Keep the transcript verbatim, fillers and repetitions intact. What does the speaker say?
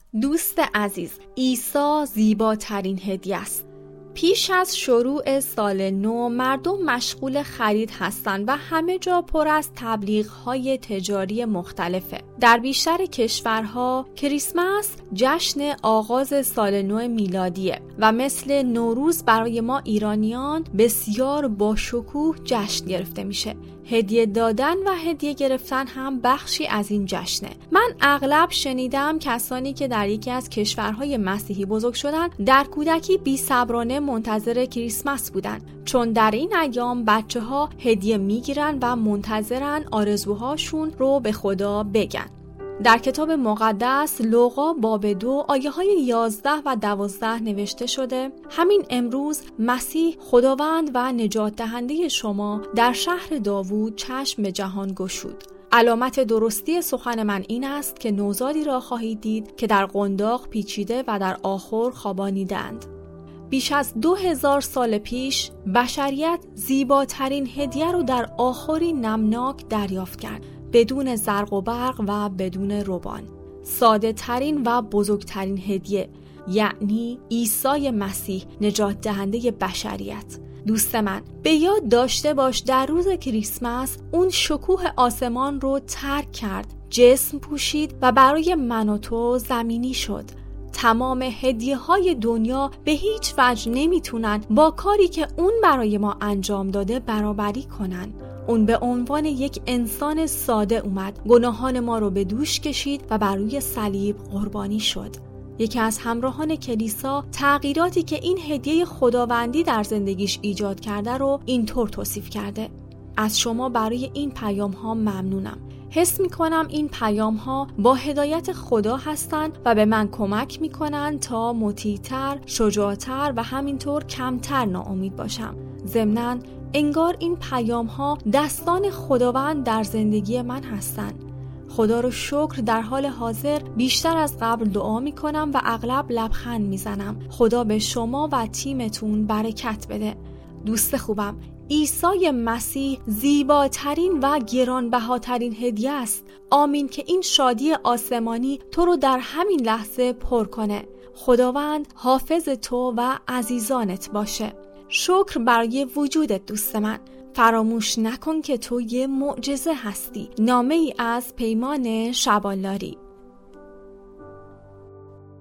دوست عزیز، عیسی زیباترین هدیه است. پیش از شروع سال نو مردم مشغول خرید هستند و همه جا پر از تبلیغ‌های تجاری مختلفه. در بیشتر کشورها کریسمس جشن آغاز سال نو میلادیه و مثل نوروز برای ما ایرانیان بسیار با شکوه جشن گرفته میشه. هدیه دادن و هدیه گرفتن هم بخشی از این جشنه. من اغلب شنیدم کسانی که در یکی از کشورهای مسیحی بزرگ شدن در کودکی بی‌صبرانه منتظر کریسمس بودن، چون در این ایام بچه‌ها هدیه میگیرن و منتظرن آرزوهاشون رو به خدا بگن. در کتاب مقدس لوقا باب دو آیه های یازده و دوازده نوشته شده: همین امروز مسیح خداوند و نجات دهنده شما در شهر داوود چشم به جهان گشود. علامت درستی سخن من این است که نوزادی را خواهید دید که در قنداق پیچیده و در آخور خوابانیدند. بیش از دو هزار سال پیش بشریت زیباترین هدیه رو در آخری نمناک دریافت کرد، بدون زرق و برق و بدون روبان. ساده ترین و بزرگترین هدیه، یعنی عیسی مسیح نجات دهنده بشریت. دوست من، به یاد داشته باش در روز کریسمس اون شکوه آسمان رو ترک کرد، جسم پوشید و برای من و تو زمینی شد. تمام هدیه های دنیا به هیچ وجه نمیتونن با کاری که اون برای ما انجام داده برابری کنن. اون به عنوان یک انسان ساده اومد، گناهان ما رو به دوش کشید و بر روی صلیب قربانی شد. یکی از همراهان کلیسا تغییراتی که این هدیه خداوندی در زندگیش ایجاد کرده رو اینطور توصیف کرده: از شما برای این پیام ها ممنونم. حس می کنم این پیام ها با هدایت خدا هستند و به من کمک می کنند تا مطیع‌تر، شجاع‌تر و همینطور کمتر ناامید باشم. ضمناً انگار این پیام ها دستان خداوند در زندگی من هستن. خدا رو شکر در حال حاضر بیشتر از قبل دعا می کنم و اغلب لبخند می زنم. خدا به شما و تیمتون برکت بده. دوست خوبم، عیسی مسیح زیباترین و گرانبهاترین هدیه است. آمین که این شادی آسمانی تو رو در همین لحظه پر کنه. خداوند حافظ تو و عزیزانت باشه. شکر برای وجودت دوست من. فراموش نکن که تو یه معجزه هستی. نامه ای از پیمان شبانلاری.